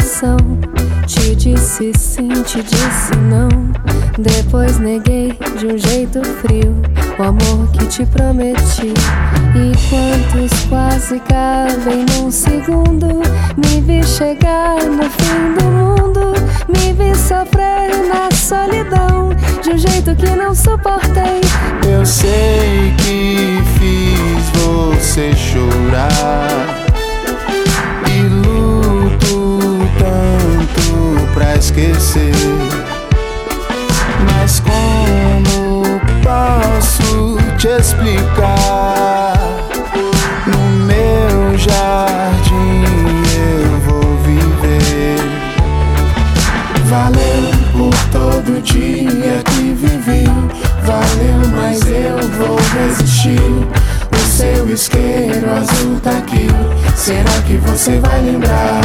coração. Te disse sim, te disse não. Depois neguei de um jeito frio o amor que te prometi. E quantos quase cabem num segundo. Me vi chegar no fim do mundo. Me vi sofrer na solidão de um jeito que não suportei. Eu sei que fiz você chorar e luto tanto pra esquecer. Mas como posso te explicar? No meu jardim eu vou viver. Valeu por todo dia que vivi. Valeu, mas eu vou resistir. O seu isqueiro azul tá aqui. Será que você vai lembrar?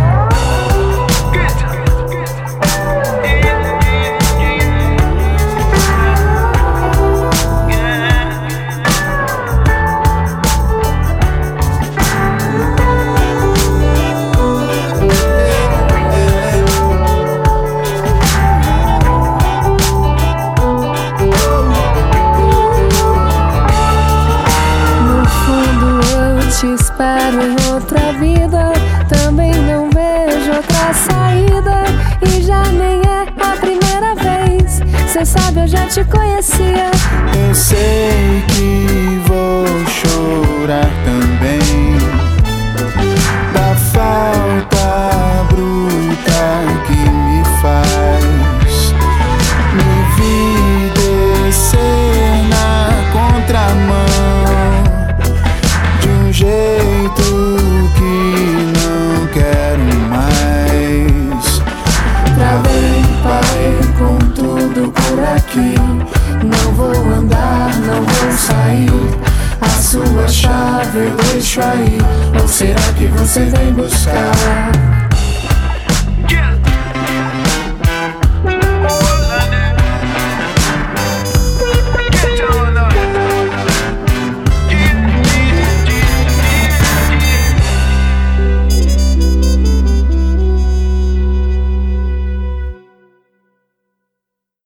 Te espero em outra vida. Também não vejo outra saída. E já nem é a primeira vez. Cê sabe, eu já te conhecia. Eu sei que vou chorar também da falta bruta que me faz. Me vi descer na contramão de um jeito que não quero mais. Travei, parei com tudo por aqui. Não vou andar, não vou sair. A sua chave eu deixo aí. Ou será que você vem buscar?